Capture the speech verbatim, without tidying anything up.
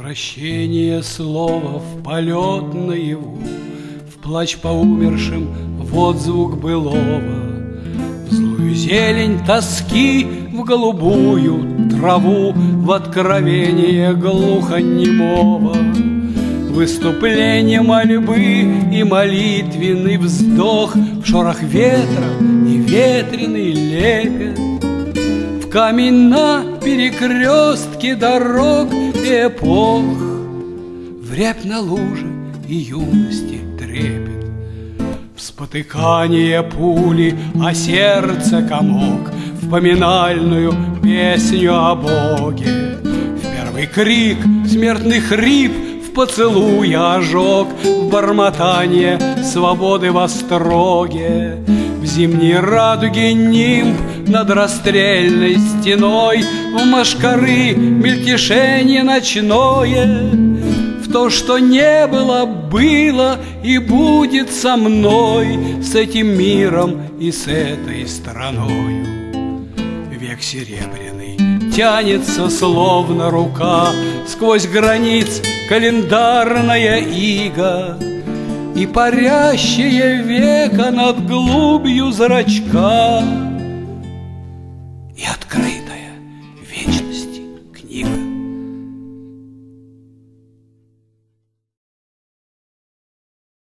Превращение слова в полет наяву, в плач по умершим, в отзвук былого, в злую зелень тоски, в голубую траву, в откровение глухонемого, выступление мольбы и молитвенный вздох, в шорох ветра и ветреный лепет, в камень на перекрестке дорог и эпох, в рябь на луже и юности трепет, в спотыкание пули, а сердце комок, в поминальную песню о Боге, в первый крик, смертный хрип, в поцелуй ожог, в бормотание свободы в остроге, в зимней радуге нимб над расстрельной стеной, в машкары мельтешение ночное, в то, что не было, было и будет со мной, с этим миром и с этой страною. Век серебряный тянется, словно рука, сквозь границ календарная ига, и парящее веко над глубью зрачка